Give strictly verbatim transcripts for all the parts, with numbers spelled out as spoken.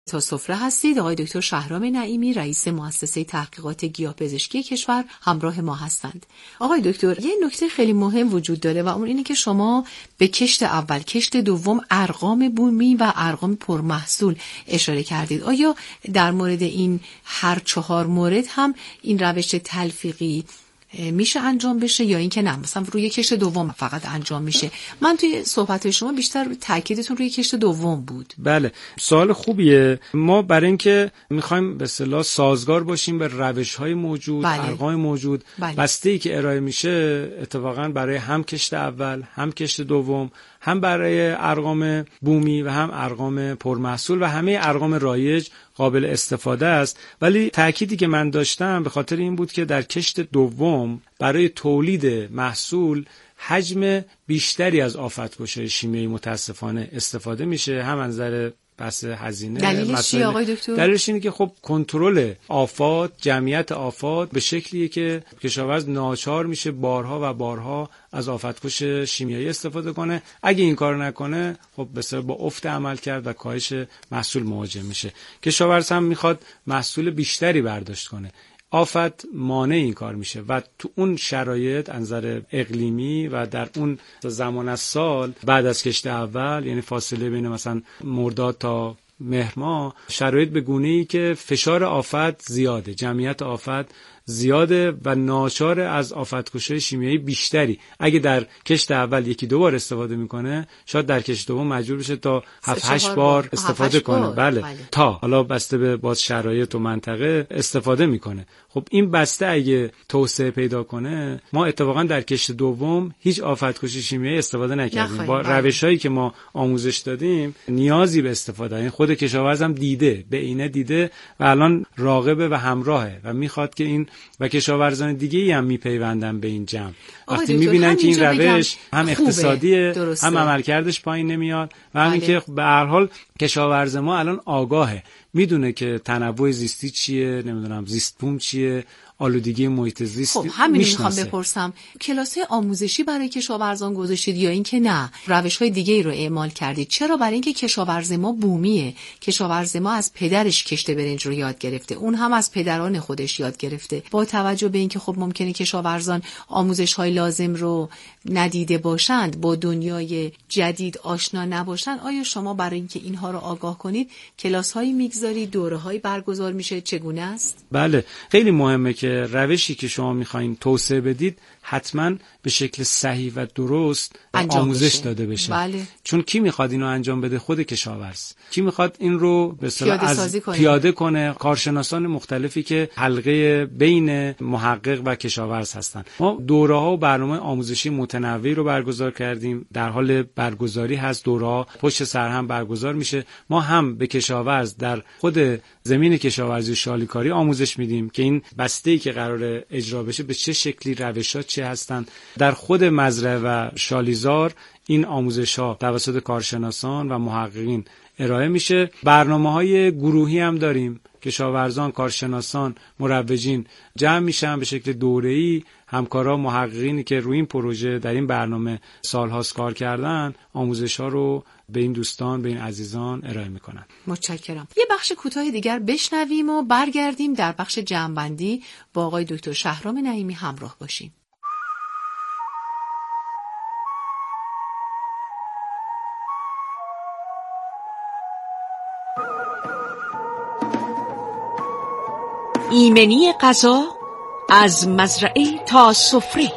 تا سفره هستید. آقای دکتر شهرام نعیمی رئیس مؤسسه تحقیقات گیاه‌پزشکی کشور همراه ما هستند. آقای دکتر، یه نکته خیلی مهم وجود داره و اون اینه که شما به کشت اول، کشت دوم، ارقام بومی و ارقام پرمحصول اشاره کردید. آیا در مورد این هر چهار مورد هم این روش تلفیقی میشه انجام بشه یا اینکه نه مثلا روی کشت دوم فقط انجام میشه؟ من توی صحبت شما بیشتر تاکیدتون روی کشت دوم بود. بله، سوال خوبیه. ما برای اینکه میخوایم به اصطلاح سازگار باشیم به روش‌های موجود، بله. ارقام موجود، بله. بسته‌ای که ارائه میشه اتفاقا برای هم کشت اول، هم کشت دوم، هم برای ارقام بومی و هم ارقام پرمحصول و همه ارقام رایج قابل استفاده است. ولی تأکیدی که من داشتم به خاطر این بود که در کشت دوم برای تولید محصول حجم بیشتری از آفت‌کش‌های شیمیایی متاسفانه استفاده میشه، هم از نظر بحث هزینه. دلیلش چیه آقای دکتر؟ دلیلش اینه که خب کنترل آفات، جمعیت آفات به شکلیه که کشاورز ناچار میشه بارها و بارها از آفت‌کش شیمیایی استفاده کنه. اگه این کار نکنه خب بسیار با افت عمل کرد و کاهش محصول مواجه میشه. کشاورز هم میخواد محصول بیشتری برداشت کنه، آفت مانع این کار میشه و تو اون شرایط انظر اقلیمی و در اون زمان از سال بعد از کشت اول، یعنی فاصله بین مثلا مرداد تا مهر ماه، شرایط به گونه‌ای که فشار آفت زیاده، جمعیت آفت زیاده و ناچار از آفت‌کش‌های شیمیایی بیشتری. اگه در کشت اول یکی دو بار استفاده میکنه، شاید در کشت دوم مجبور بشه تا هفت هشت بار استفاده کنه. بله. بله تا حالا بسته به باز شرایط و منطقه استفاده میکنه. خب این بسته اگه توسعه پیدا کنه، ما اتفاقا در کشت دوم هیچ آفت‌کش شیمیایی استفاده نکردیم. با روش‌هایی که ما آموزش دادیم نیازی به استفاده، یعنی خود کشاورز هم دیده، به عینه دیده و الان راغبه و همراهه و میخواد که این و کشاورزان دیگه‌ای هم میپیوندن به این جمع. وقتی میبینن که این روش هم اقتصادیه، درسته، هم عملکردش پایین نمیاد و همین که به هر حال کشاورز ما الان آگاهه، میدونه که تنوع زیستی چیه، نمیدونم زیست بوم چیه، آلودگی محیط زیست. خب همین میخوام بپرسم، کلاس‌های آموزشی برای کشاورزان گذاشتید یا اینکه نه روش‌های دیگه‌ای رو اعمال کردید؟ چرا؟ برای اینکه کشاورز ما بومیه، کشاورز ما از پدرش کشت برنج رو یاد گرفته، اون هم از پدران خودش یاد گرفته. با توجه به اینکه خب ممکنه کشاورزان آموزش‌های لازم رو ندیده باشند، با دنیای جدید آشنا نباشند، آیا شما برای اینکه اینها رو آگاه کنید کلاس‌هایی میگذارید، دوره‌هایی برگزار میشه؟ چگونه است؟ بله، خیلی مهمه که روشی که شما میخواین توسعه بدید حتما به شکل صحیح و درست آموزش بشه. داده بشه. بله. چون کی میخواد اینو انجام بده؟ خود کشاورز. کی میخواد این رو به اصطلاح از کنه. پیاده کنه؟ کارشناسان مختلفی که حلقه بین محقق و کشاورز هستن. ما دوره‌ها و برنامه آموزشی متنوعی رو برگزار کردیم، در حال برگزاری هست. دوره‌ها پشت سر هم برگزار میشه. ما هم به کشاورز در خود زمین کشاورزی و شالیکاری آموزش میدیم که این بسته‌ای که قراره اجرا بشه به چه شکلی، روش‌ها چه هستن. در خود مزرعه و شالیزار این آموزش‌ها توسط کارشناسان و محققین ارائه میشه. برنامه‌های گروهی هم داریم، کشاورزان، کارشناسان، مروجین جمع میشن به شکل دوره‌ای. همکارا محققینی که روی این پروژه در این برنامه سالهاست کار کردن، آموزش‌ها رو به این دوستان، به این عزیزان ارائه میکنن. متشکرم. یه بخش کوتاه دیگر بشنویم و برگردیم در بخش جمع‌بندی با آقای دکتر شهرام نعیمی همراه باشیم. ایمنی غذا از مزرعه تا سفره.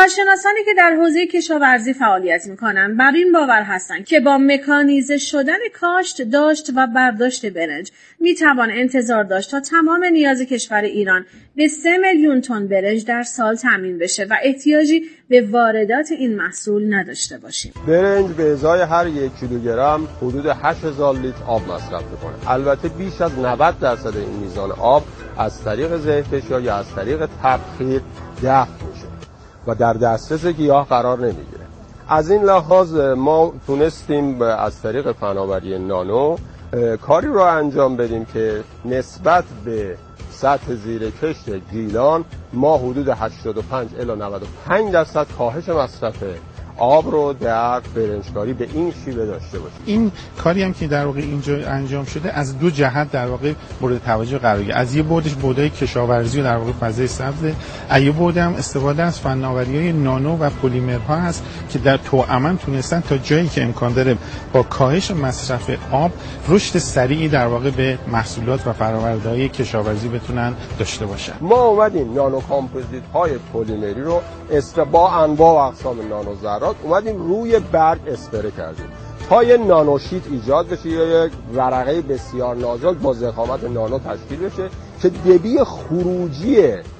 کارشناسانی که در حوزه کشاورزی فعالیت می‌کنند بر این باور هستند که با مکانیزه شدن کاشت، داشت و برداشت برنج میتوان انتظار داشت تا تمام نیاز کشور ایران به سه میلیون تن برنج در سال تامین بشه و احتیاجی به واردات این محصول نداشته باشیم. برنج به ازای هر یک کیلوگرم حدود هشت هزار لیتر آب مصرف می‌کنه. البته بیش از نود درصد این میزان آب از طریق زیت‌فشار یا از طریق تبخیر دفع میشه و در دسترس گیاه قرار نمیگیره. از این لحاظ ما تونستیم از طریق فناوری نانو کاری رو انجام بدیم که نسبت به سطح زیر کشت گیلان ما حدود هشتاد و پنج الی نود و پنج درصد کاهش مصرف آب رو در برنجکاری به این شیوه داشته باشیم. این کاری هم که در واقع اینجا انجام شده از دو جهت در واقع مورد توجه قرار گرفت. از یه بردش بودای کشاورزی و در واقع فضای سبز، از یه برد هم استفاده از فناوری‌های نانو و پلیمرها هست که در توأم تونستن تا جایی که امکان داره با کاهش مصرف آب رشد سریعی در واقع به محصولات و فرآورده‌های کشاورزی بتونن داشته باشن. ما اومدیم نانو کامپوزیت‌های پلیمری رو است با انواع و اقسام نانو ذرات اومدیم روی برگ اسپره کردیم تا یه نانوشیت ایجاد بشه یا یک ورقه بسیار نازک با ضخامت نانو تشکیل بشه که دبی خروجی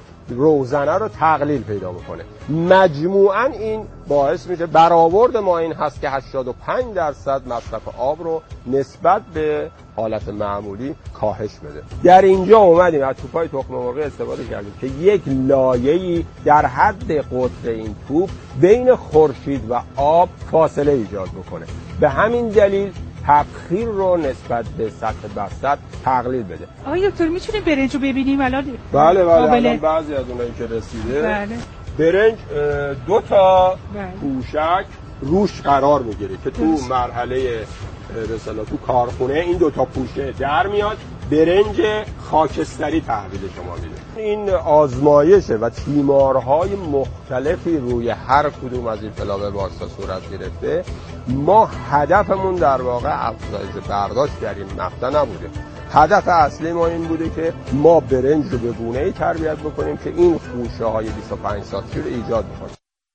روزنه رو تقلیل پیدا بکنه. مجموعاً این باعث میشه برآورد ما این هست که هشتاد و پنج درصد مصرف آب رو نسبت به حالت معمولی کاهش بده. در اینجا اومدیم از توپای تخم مرغ استفاده کردیم که یک لایه‌ای در حد قطر این توپ بین خورشید و آب فاصله ایجاد بکنه. به همین دلیل تبخیر رو نسبت به سطح بسط تقلیل بده. آقای دکتر میتونیم برنج رو ببینیم الان؟ بله بله الان بعضی از اونایی که رسیده بله. برنج دو تا پوشک روش قرار میگیره که تو مرحله به اصطلاح تو کارخونه این دو تا پوشه در میاد، برنج خاکستری تحویل شما میده. این آزمایشه و تیمارهای مختلفی روی هر کدوم از این فلابه بارسا صورت گرفته. ما هدفمون در واقع افزایش برداشت در این مقطع نبوده. هدف اصلی ما این بوده که ما برنج رو به گونه‌ای تربیت بکنیم که این خوشه‌های بیست و پنج سانتی رو ایجاد بکنه.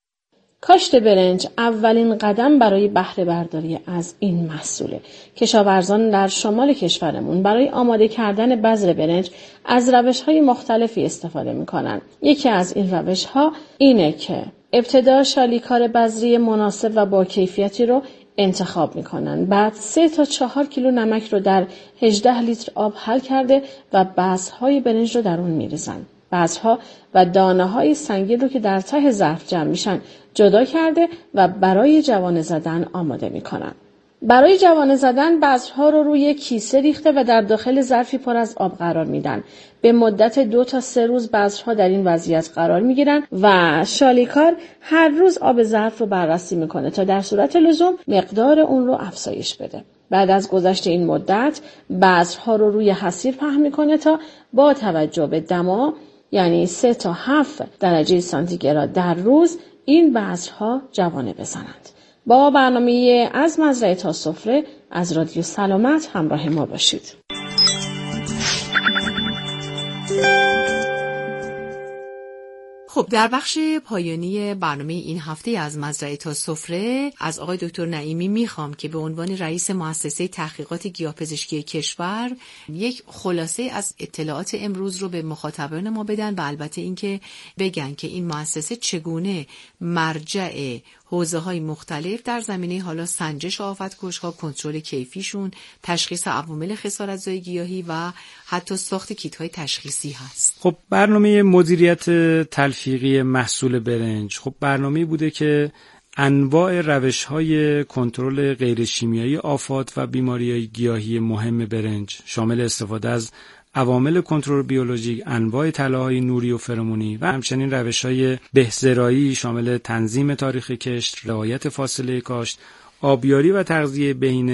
کاشت برنج اولین قدم برای بهره برداری از این محصوله. کشاورزان در شمال کشورمون برای آماده کردن بذر برنج از روش‌های مختلفی استفاده می‌کنن. یکی از این روش‌ها اینه که ابتدا شالیکار بذری مناسب و با کیفیتی رو انتخاب میکنن. بعد سه تا چهار کیلو نمک رو در هجده لیتر آب حل کرده و بذرهای برنج رو در اون میریزن. بذرها و دانه‌های سنگین رو که در ته ظرف جمع میشن جدا کرده و برای جوانه زدن آماده میکنن. برای جوانه زدن بذرها رو روی کیسه ریخته و در داخل ظرفی پر از آب قرار میدن. به مدت دو تا سه روز بذرها در این وضعیت قرار میگیرن و شالیکار هر روز آب ظرف رو بررسی میکنه تا در صورت لزوم مقدار اون رو افزایش بده. بعد از گذشت این مدت بذرها رو روی حصیر پهن میکنه تا با توجه به دما یعنی سه تا هفت درجه سانتیگراد در روز این بذرها جوانه بزنند. با برنامه از مزرعه تا سفره از رادیو سلامت همراه ما باشید. خب در بخش پایانی برنامه این هفته از مزرعه تا سفره از آقای دکتر نعیمی میخوام که به عنوان رئیس مؤسسه تحقیقات گیاهپزشکی کشور یک خلاصه از اطلاعات امروز رو به مخاطبان ما بدن و البته اینکه بگن که این مؤسسه چگونه مرجع حوزه‌های مختلف در زمینه حالا سنجش آفت‌کش‌ها، کنترل کیفیشون، تشخیص عوامل خسارت‌زای گیاهی و حتی ساخت کیت‌های تشخیصی هست. خب برنامه مدیریت تلفیقی محصول برنج خب برنامه‌ای بوده که انواع روش‌های کنترل غیر شیمیایی آفات و بیماری‌های گیاهی مهم برنج شامل استفاده از عوامل کنترل بیولوژیک، انواع طلاهای نوری و فرمونی و همچنین روش‌های بهزرایی شامل تنظیم تاریخ کشت، رعایت فاصله کاشت، آبیاری و تغذیه بهینه،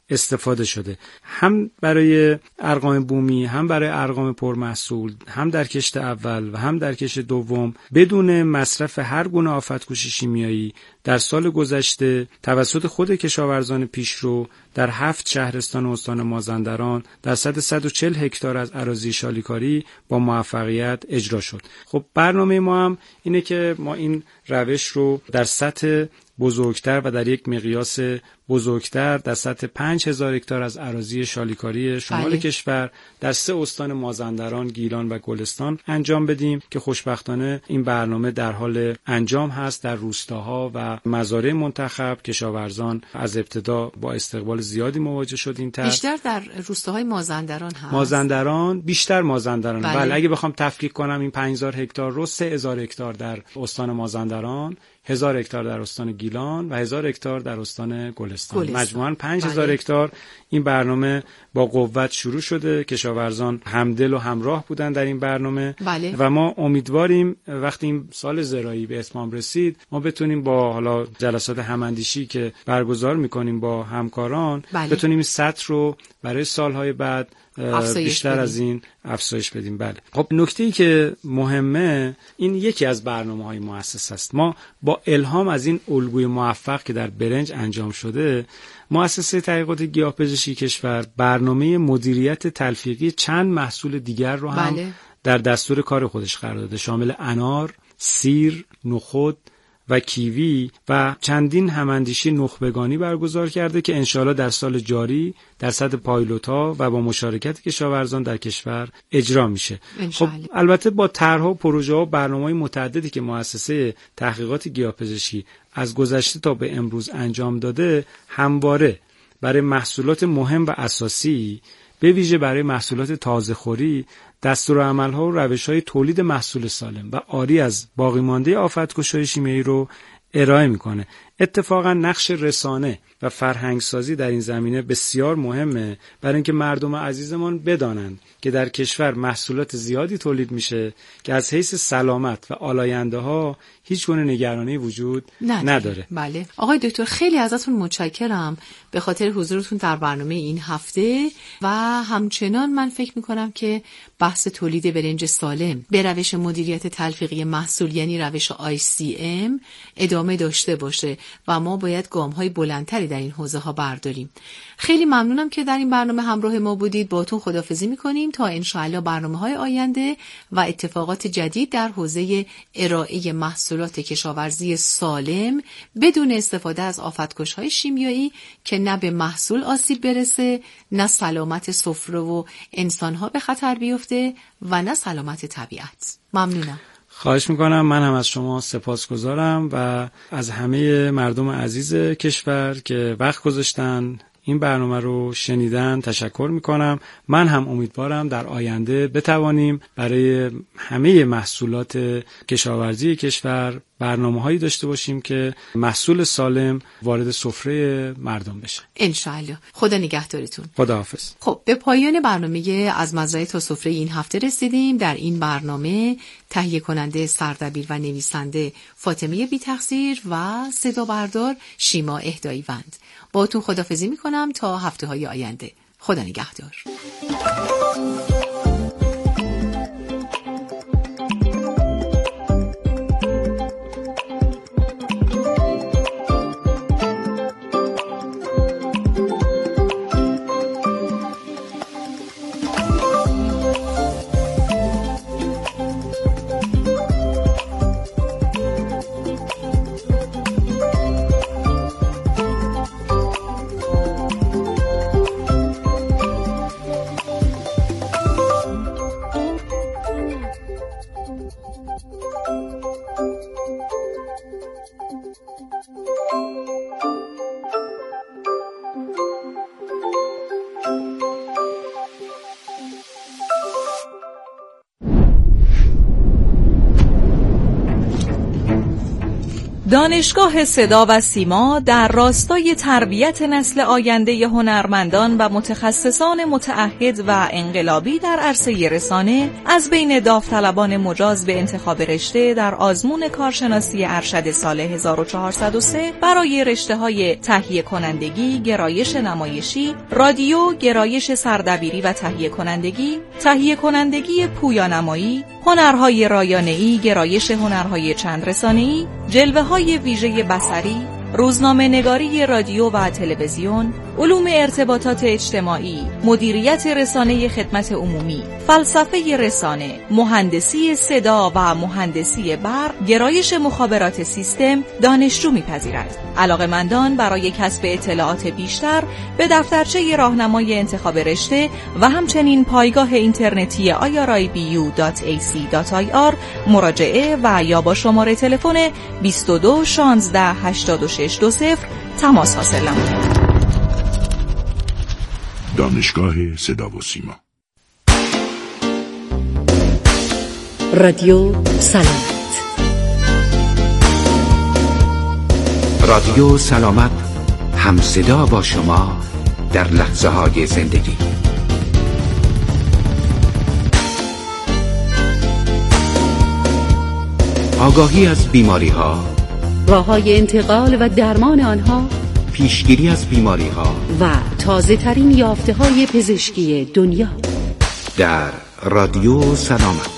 استفاده شده، هم برای ارقام بومی، هم برای ارقام پرمحصول، هم در کشت اول و هم در کشت دوم بدون مصرف هر گونه آفتکش شیمیایی. در سال گذشته توسط خود کشاورزان پیشرو در هفت شهرستان استان مازندران در سطح صد و چهل هکتار از اراضی شالیکاری با موفقیت اجرا شد. خب برنامه ما هم اینه که ما این روش رو در سطح بزرگتر و در یک مقیاس بزرگتر در سطح پنج هزار هکتار از اراضی شالیکاری شمال بله. کشور در سه استان مازندران، گیلان و گلستان انجام بدیم که خوشبختانه این برنامه در حال انجام هست. در روستاها و مزارع منتخب کشاورزان از ابتدا با استقبال زیادی مواجه شدیم. تر بیشتر در روستاهای مازندران هست. مازندران بیشتر مازندران. بله. بله اگه بخوام تفکیک کنم این پنج هزار هکتار رو سه هزار هکتار در استان مازندران، هزار هکتار در استان گیلان و هزار هکتار در استان گلستان. گلستان. مجموعاً پنج هزار بله. هکتار این برنامه با قوت شروع شده. کشاورزان همدل و همراه بودن در این برنامه. بله. و ما امیدواریم وقتی این سال زراعی به اتمام رسید ما بتونیم با حالا جلسات هماندیشی که برگزار میکنیم با همکاران بله. بتونیم این سطح رو برای سالهای بعد بیشتر بدیم. از این افزایش بدیم. بله. خب نکته‌ای که مهمه این یکی از برنامه‌های مؤسسه است. ما با الهام از این الگوی موفق که در برنج انجام شده، مؤسسه تحقیقات گیاه‌پزشکی کشور برنامه مدیریت تلفیقی چند محصول دیگر رو هم بله. در دستور کار خودش قرار داده، شامل انار، سیر، نخود و کیوی و چندین هماندیشی نخبگانی برگزار کرده که انشاءالله در سال جاری در سطح پایلوت‌ها و با مشارکت کشاورزان در کشور اجرا میشه. خب البته با طرح‌ها و پروژه‌ها و برنامه‌های متعددی که مؤسسه تحقیقات گیاه‌پزشکی از گذشته تا به امروز انجام داده، همواره برای محصولات مهم و اساسی به ویژه برای محصولات تازه‌خوری دستورالعمل‌ها و روش‌های تولید محصول سالم و عاری از باقی مانده آفتکش‌های شیمیایی رو ارائه میکنه. اتفاقا نقش رسانه و فرهنگسازی در این زمینه بسیار مهمه برای اینکه مردم عزیزمان بدانند که در کشور محصولات زیادی تولید میشه که از حیث سلامت و آلاینده ها هیچ گونه نگرانی وجود نداره. نداره. بله. آقای دکتر خیلی ازتون متشکرم به خاطر حضورتون در برنامه این هفته و همچنان من فکر میکنم که بحث تولید برنج سالم به روش مدیریت تلفیقی محصول یعنی روش آی سی ام ادامه داشته باشه و ما باید گام‌های بلندتری در این حوزه ها برداریم. خیلی ممنونم که در این برنامه همراه ما بودید. باهاتون خداحافظی می‌کنیم تا انشاءالله برنامه‌های آینده و اتفاقات جدید در حوزه ارائه محصولات کشاورزی سالم بدون استفاده از آفتکش‌های شیمیایی که نه به محصول آسیب برسه، نه سلامت سفره و انسان‌ها به خطر بیفته و نه سلامت طبیعت. ممنونم. خواهش میکنم. من هم از شما سپاسگزارم و از همه مردم عزیز کشور که وقت گذاشتن این برنامه رو شنیدن تشکر میکنم. من هم امیدوارم در آینده بتوانیم برای همه محصولات کشاورزی کشور برنامه‌هایی داشته باشیم که محصول سالم وارد سفره مردم بشه. انشالله. خدا نگهدارتون. خداحافظ. خب به پایان برنامه از مزرعه تا سفره این هفته رسیدیم. در این برنامه تهیه کننده، سردبیر و نویسنده فاطمه بی تقصیر و صدا بردار شیما اهدایی وند. باهاتون خداحافظی میکنم تا هفته های آینده. خدا نگهدار. دانشگاه صدا و سیما در راستای تربیت نسل آینده هنرمندان و متخصصان متعهد و انقلابی در عرصه رسانه از بین داوطلبان مجاز به انتخاب رشته در آزمون کارشناسی ارشد سال هزار و چهارصد و سه برای رشته‌های تهیه کنندگی، گرایش نمایشی، رادیو، گرایش سردبیری و تهیه کنندگی، تهیه کنندگی پویانمایی، هنرهای رایانه‌ای، گرایش هنرهای چند رسانه‌ای، جلوه‌های ویژه بصری، روزنامه نگاری رادیو و تلویزیون، علوم ارتباطات اجتماعی، مدیریت رسانه خدمت عمومی، فلسفه رسانه، مهندسی صدا و مهندسی برق، گرایش مخابرات سیستم دانشجو می‌پذیرد. علاقه‌مندان برای کسب اطلاعات بیشتر به دفترچه راهنمای انتخاب رشته و همچنین پایگاه اینترنتی آی آر آی بی یو دات ای سی دات آی آر مراجعه و یا با شماره تلفن بیست و دو شانزده هشتاد و شش دو صفر تماس حاصل نمایید. دانشگاه صدا و سیما. رادیو سلامت. رادیو سلامت هم صدا با شما در لحظه های زندگی. آگاهی از بیماری ها، راه‌های انتقال و درمان آنها، پیشگیری از بیماری ها و تازه ترین یافته های پزشکی دنیا در رادیو سلامت.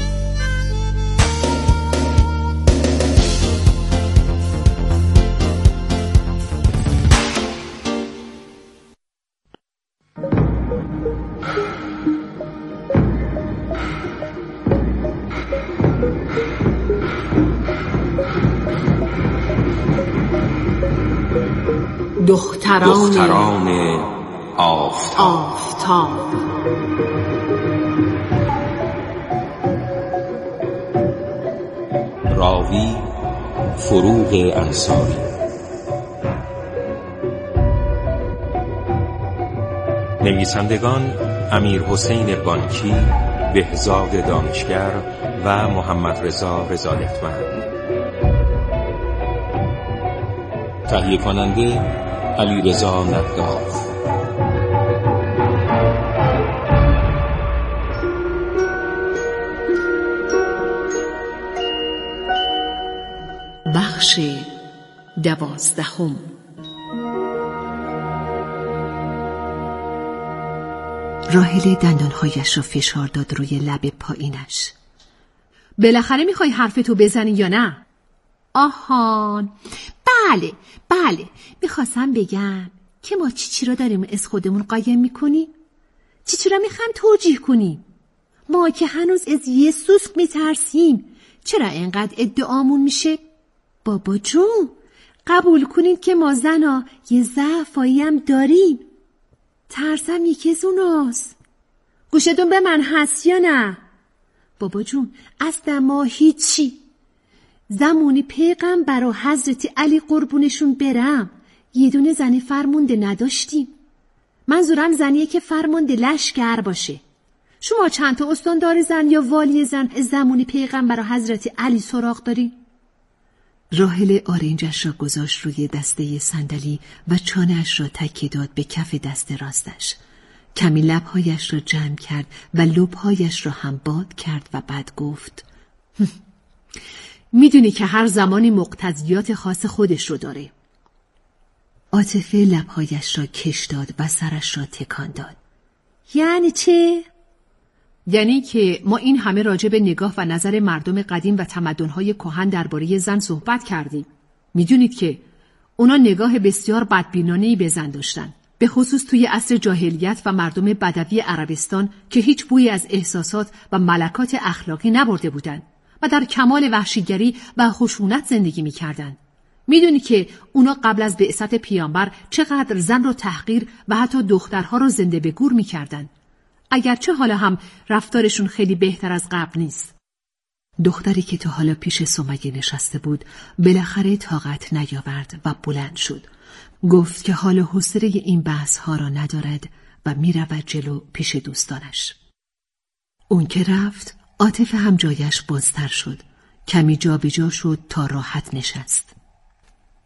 دختران, دختران آفتاب, آفتاب. راوی فروغ انصاری. نویسندگان امیر حسین بانکی، بهزاد دانشگر و محمد رضا رضایتمند. تهیه کننده علی رضا نداف. بخش دوازدهم. راحله دندانهایش را فشار داد روی لب پایینش. بالاخره میخوای حرفتو بزنی یا نه؟ آهان، بله بله، میخواستم بگم که ما چی چی را داریم از خودمون قایم میکنیم؟ چی چی را میخوام توجیه کنیم؟ ما که هنوز از یه سوسک میترسیم چرا اینقدر ادعامون میشه؟ بابا جون، قبول کنید که ما زنا یه ضعفایی هم داریم. ترسم یکی از اوناست. گوشتون به من هست یا نه؟ بابا جون، اصلا ما هیچی. زمانی پیغمبر و حضرت علی قربونشون برم یه دونه زنی فرمانده نداشتیم. منظورم زنیه که فرمانده لشکر باشه. شما چند تا استاندار زن یا والی زن از زمانی پیغمبر و حضرت علی سراغ داری؟ راحله آرنجش را گذاشت روی دسته صندلی و چانه‌اش را تکیه داد به کف دست راستش. کمی لبهایش را جمع کرد و لبهایش را هم باد کرد و بعد گفت: میدونی که هر زمانی مقتضیات خاص خودش رو داره. عاطفه لبهایش را کش داد و سرش را تکان داد. یعنی چه؟ یعنی که ما این همه راجع به نگاه و نظر مردم قدیم و تمدن‌های کهن درباره زن صحبت کردیم. میدونید که اونا نگاه بسیار بدبینانه‌ای به زن داشتن، به خصوص توی عصر جاهلیت و مردم بدوی عربستان که هیچ بویی از احساسات و ملکات اخلاقی نبرده بودند و در کمال وحشیگری و خشونت زندگی می‌کردند. میدونی که اونا قبل از بعثت پیامبر چقدر زن رو تحقیر و حتی دخترها رو زنده به گور می‌کردند. اگرچه حالا هم رفتارشون خیلی بهتر از قبل نیست. دختری که تا حالا پیش سمیه نشسته بود بالاخره طاقت نیاورد و بلند شد. گفت که حالا حوصله این بحث ها را ندارد و میرود جلو پیش دوستانش. اون که رفت، عاطفه هم جایش بازتر شد. کمی جا به جا شد تا راحت نشست.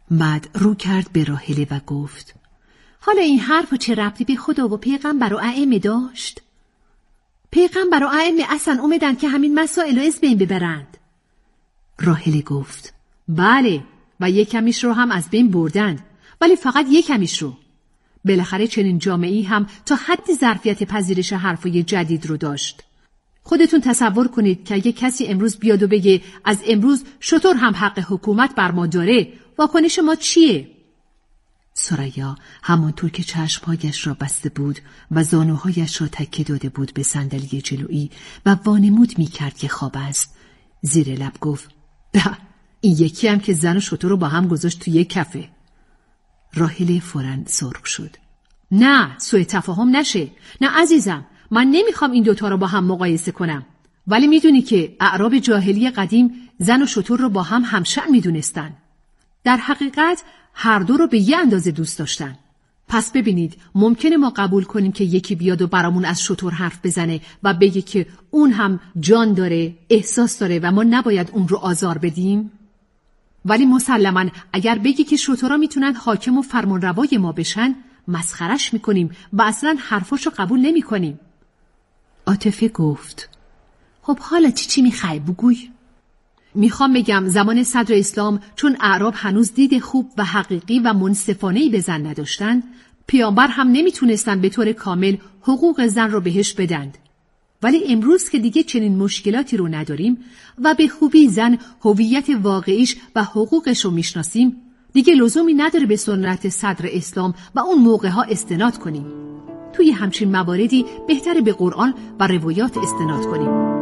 بعد رو کرد به راحله و گفت حالا این حرف چه ربطی به خدا و پیغمبر و ائمه داشت؟ پیغمبر و ائمه اصلا اومدن که همین مسائل رو از بین ببرند. راحله گفت بله و یک کمیش رو هم از بین بردند، ولی فقط یک کمیش رو. بالاخره چنین جامعه‌ای هم تا حد ظرفیت پذیرش حرفای جدید رو داشت. خودتون تصور کنید که اگه کسی امروز بیاد و بگه از امروز شطور هم حق حکومت بر ما داره، واکنش ما چیه؟ ثریا همانطور که چشمهایش را بسته بود و زانوهایش را تکیه داده بود به صندلی جلویی و وانمود می کرد که خواب است، زیر لب گفت ده، این یکی هم که زن و شتر رو با هم گذاشت توی یک کفه. راحله فوراً سرخ شد. نه، سوء تفاهم نشه. نه عزیزم، من نمیخوام این دوتا رو با هم مقایسه کنم، ولی میدونی که اعراب جاهلی قدیم زن و شتر رو با هم همشأن میدونستن. در حقیقت هر دو رو به یه اندازه دوست داشتن. پس ببینید، ممکنه ما قبول کنیم که یکی بیاد و برامون از شتر حرف بزنه و بگه که اون هم جان داره، احساس داره و ما نباید اون رو آزار بدیم؟ ولی مسلماً اگر بگی که شترها میتونن حاکم و فرمانروای ما بشن، مسخرش میکنیم و اصلاً حرفاشو قبول نمیکنیم. عاطفه گفت خب حالا چی چی میخوای بگوی؟ میخوام بگم زمان صدر اسلام چون اعراب هنوز دید خوب و حقیقی و منصفانه‌ای به زن نداشتن، پیامبر هم نمیتونستن به طور کامل حقوق زن رو بهش بدند. ولی امروز که دیگه چنین مشکلاتی رو نداریم و به خوبی زن هویت واقعیش و حقوقش رو میشناسیم، دیگه لزومی نداره به سنت صدر اسلام و اون موقعها استناد کنیم. توی همچین مواردی بهتره به قرآن و روایات استناد کنیم.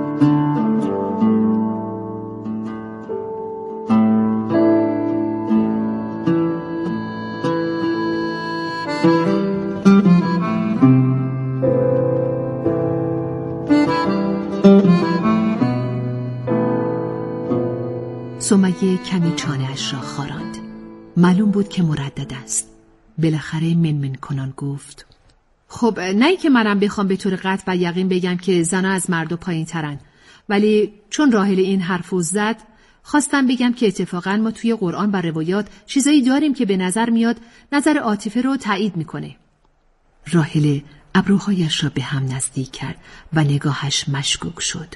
سمیه کمی چانه‌اش را خاراند. معلوم بود که مردد است. بالاخره منمن کنان گفت خب نه که منم بخوام به طور قطع و یقین بگم که زنها از مردا پایین ترن، ولی چون راحله این حرفو زد خواستم بگم که اتفاقا ما توی قرآن و روایات چیزایی داریم که به نظر میاد نظر عاطفه رو تایید میکنه. راحله ابروهایش را به هم نزدیک کرد و نگاهش مشکوک شد.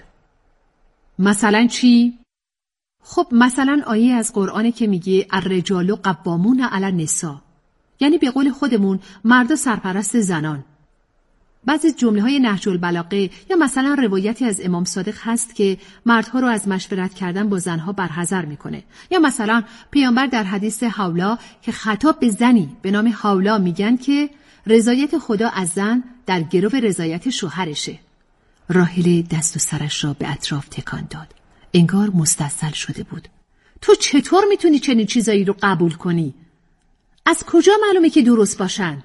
مثلا چی؟ خب مثلا آیه از قرآنه که میگه الرجال قوامون علی النساء، یعنی به قول خودمون مردا سرپرست زنان. بعضی جمله‌های نهج البلاغه یا مثلا روایتی از امام صادق هست که مردها رو از مشورت کردن با زنها برحذر میکنه. یا مثلا پیامبر در حدیث حولا که خطاب به زنی به نام حولا میگن که رضایت خدا از زن در گرو رضایت شوهرشه. راحله دست و سرش را به اطراف تکان داد. انگار مستصل شده بود. تو چطور میتونی چنین چیزایی رو قبول کنی؟ از کجا معلومه که درست باشن؟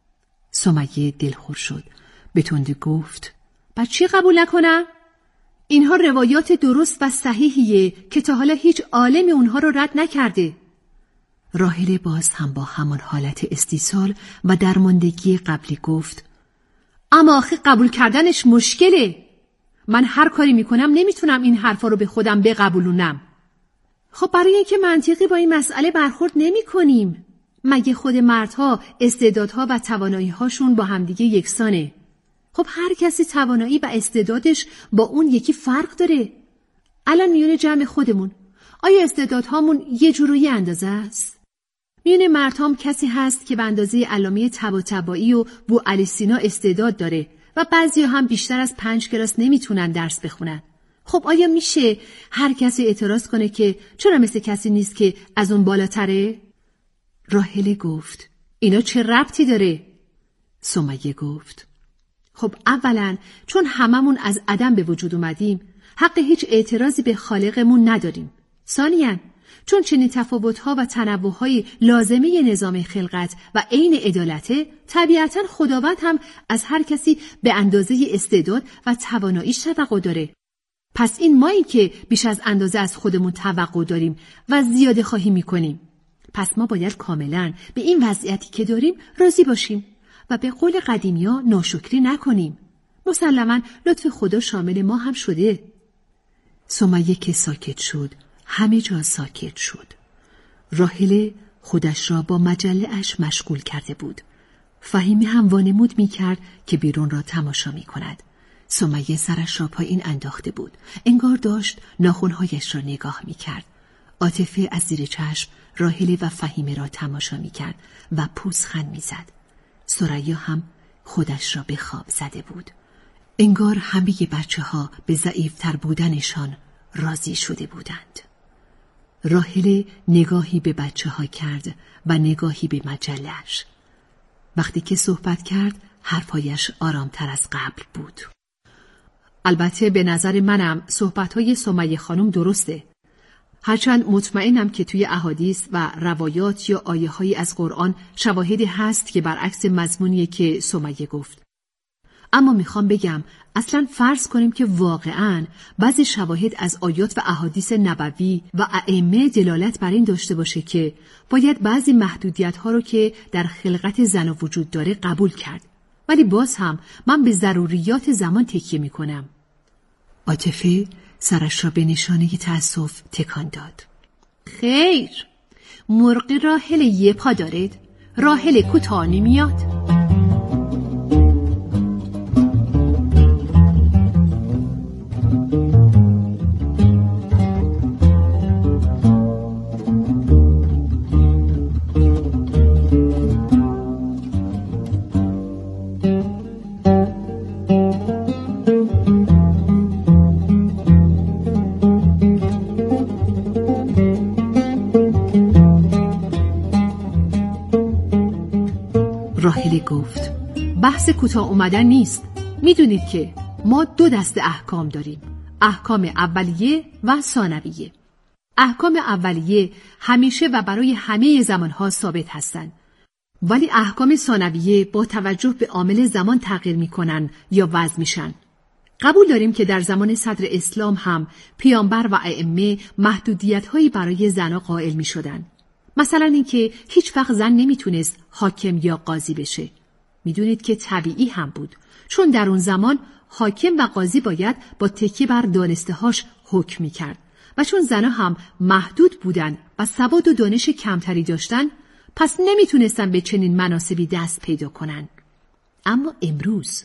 سمیه دلخور شد. به تندی گفت بعد چی قبول نکنم؟ اینها روایات درست و صحیحیه که تا حالا هیچ عالمی اونها رو رد نکرده. راحله باز هم با همان حالت استیصال و درماندگی قبلی گفت اما آخه قبول کردنش مشکله. من هر کاری میکنم نمیتونم این حرفا رو به خودم بقبولونم. خب برای اینکه منطقی با این مسئله برخورد نمی کنیم. مگه خود مردها استعدادها و توانایی‌هاشون با همدیگه یکسانه؟ خب هر کسی توانایی و استعدادش با اون یکی فرق داره. الان میونه جمع خودمون آیا استعدادهامون یه جور و یه اندازه است؟ میونه مردهام کسی هست که به اندازه علامه طباطبایی و بو علی سینا استعداد داره و بعضی هم بیشتر از پنج کلاس نمیتونن درس بخونن. خب آیا میشه هر کسی اعتراض کنه که چرا مثل کسی نیست که از اون بالاتره؟ راحله گفت اینا چه ربطی داره؟ سمیه گفت خب اولا چون هممون از عدم به وجود اومدیم حق هیچ اعتراضی به خالقمون نداریم. ثانیاً چون چنین تفاوت‌ها و تنوع‌های لازمه نظام خلقت و عین عدالته، طبیعتاً خداوند هم از هر کسی به اندازه استعداد و تواناییش توقع داره. پس این مایی که بیش از اندازه از خودمون توقع داریم و زیاده خواهی می‌کنیم. پس ما باید کاملاً به این وضعیتی که داریم راضی باشیم و به قول قدیمی‌ها ناشکری نکنیم. مسلماً لطف خدا شامل ما هم شده. سمیه که ساکت شد، همه جا ساکت شد. راحله خودش را با مجله اش مشغول کرده بود. فهیمه هم وانمود می کرد که بیرون را تماشا می کند. سمیه سرش را پایین انداخته بود. انگار داشت ناخنهایش را نگاه می کرد. عاطفه از زیر چشم راحله و فهیمه را تماشا می کرد و پوزخند می زد. ثریا هم خودش را به خواب زده بود. انگار همه بچه ها به ضعیفتر بودنشان راضی شده بودند. راحله نگاهی به بچه ها کرد و نگاهی به مجله‌اش. وقتی که صحبت کرد حرفایش آرامتر از قبل بود. البته به نظر منم صحبت‌های سمیه خانم درسته. هرچند مطمئنم که توی احادیث و روایات یا آیه‌هایی از قرآن شواهدی هست که برعکس مضمونیه که سمیه گفت. اما میخوام بگم اصلا فرض کنیم که واقعاً بعضی شواهد از آیات و احادیث نبوی و ائمه دلالت بر این داشته باشه که باید بعضی محدودیت‌ها رو که در خلقت زن وجود داره قبول کرد. ولی باز هم من به ضروریات زمان تکیه میکنم. عاطفه سرش را به نشانه تأسف تکان داد. خیر، مرغ راحل یه پا دارد، راحل کوتاه نمیاد. راحله گفت بحث کوتاه اومدن نیست. میدونید که ما دو دسته احکام داریم، احکام اولیه و ثانویه. احکام اولیه همیشه و برای همه زمانها ثابت هستند، ولی احکام ثانویه با توجه به عامل زمان تغییر میکنن یا وضع میشن. قبول داریم که در زمان صدر اسلام هم پیامبر و ائمه محدودیت‌هایی برای زنها قائل میشدن. مثلا اینکه هیچ وقت زن نمیتونست حاکم یا قاضی بشه. میدونید که طبیعی هم بود، چون در اون زمان حاکم و قاضی باید با تکیه بر دانسته‌هاش حکم میکرد و چون زنها هم محدود بودن و سواد و دانش کمتری داشتن، پس نمیتونستن به چنین مناصبی دست پیدا کنن. اما امروز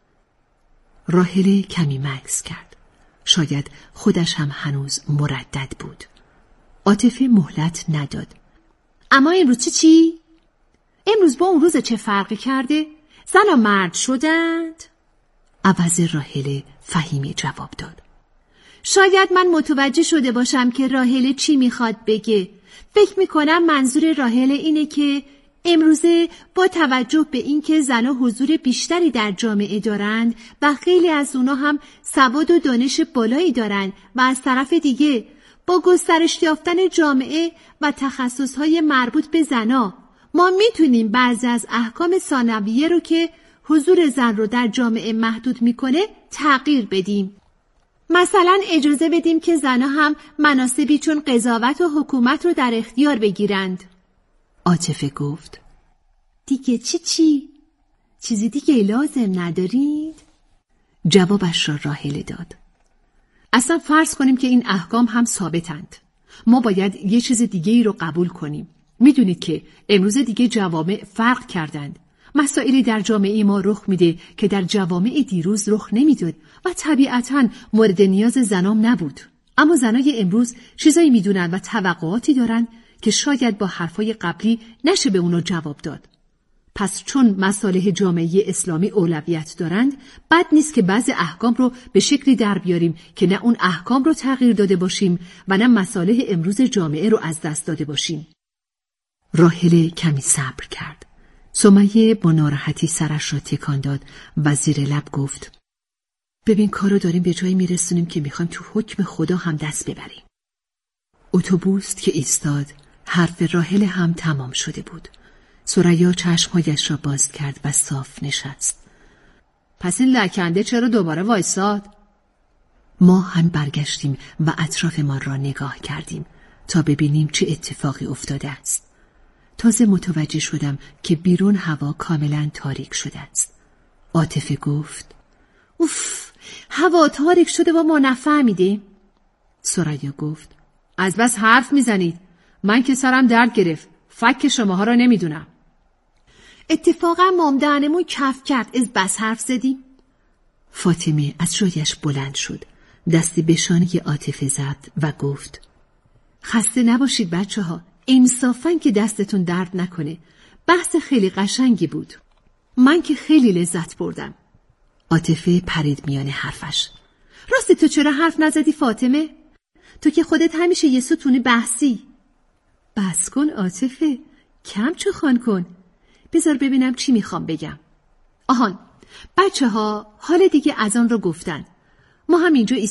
راحله کمی مکث کرد. شاید خودش هم هنوز مردد بود. عاطفه مهلت نداد. اما امروز چی چی؟ امروز با اون روز چه فرقی کرده؟ زن و مرد شدند؟ عوض راحله فهیمه جواب داد. شاید من متوجه شده باشم که راحله چی میخواد بگه. فکر میکنم منظور راحله اینه که امروزه با توجه به اینکه زنها حضور بیشتری در جامعه دارند و خیلی از اونا هم سواد و دانش بالایی دارند و از طرف دیگه با گسترش یافتن جامعه و تخصصهای مربوط به زنها ما میتونیم بعضی از احکام ثانویه رو که حضور زن رو در جامعه محدود میکنه تغییر بدیم. مثلا اجازه بدیم که زنها هم مناصبی چون قضاوت و حکومت رو در اختیار بگیرند. عاطفه گفت دیگه چی چی؟ چیزی دیگه لازم ندارید؟ جوابش را راحله داد. اصلا فرض کنیم که این احکام هم ثابتند. ما باید یه چیز دیگه ای رو قبول کنیم. میدونید که امروز دیگه جوامع فرق کردند. مسائلی در جامعه ما رخ میده که در جوامع دیروز رخ نمیداد و طبیعتاً مورد نیاز زنام نبود. اما زنای امروز چیزایی میدونن و توقعاتی دارن که شاید با حرفای قبلی نشه به اونو جواب داد. پس چون مصالح جامعه اسلامی اولویت دارند، بد نیست که بعضی احکام رو به شکلی در بیاریم که نه اون احکام رو تغییر داده باشیم و نه مصالح امروز جامعه رو از دست داده باشیم. راحله کمی صبر کرد. سمیه با ناراحتی سرش را تکان داد و زیر لب گفت ببین کارو داریم به جایی میرسونیم که میخوایم تو حکم خدا هم دست ببریم. اتوبوس که ایستاد، حرف راحله هم تمام شده بود. ثریا چشمهایش را باز کرد و صاف نشست. پس این لکنده چرا دوباره وایساد؟ ما هم برگشتیم و اطرافمان را نگاه کردیم تا ببینیم چه اتفاقی افتاده است. تازه متوجه شدم که بیرون هوا کاملا تاریک شده است. عاطفه گفت اوف، هوا تاریک شده و ما نفهمیدیم. ثریا گفت از بس حرف میزنید، من که سرم درد گرفت، فک شماها را نمیدونم. اتفاقا مامدهنمون کف کرد از بس حرف زدیم. فاطمه از جایش بلند شد، دستی به شانه عاطفه زد و گفت خسته نباشید بچه ها، انصافاً که دستتون درد نکنه. بحث خیلی قشنگی بود. من که خیلی لذت بردم. عاطفه پرید میان حرفش. راستی تو چرا حرف نزدی فاطمه؟ تو که خودت همیشه یه ستون بحثی. بس کن عاطفه، کم چخان کن. بذار ببینم چی میخوام بگم. آهان، بچه ها حال دیگه از آن رو گفتن. ما هم اینجا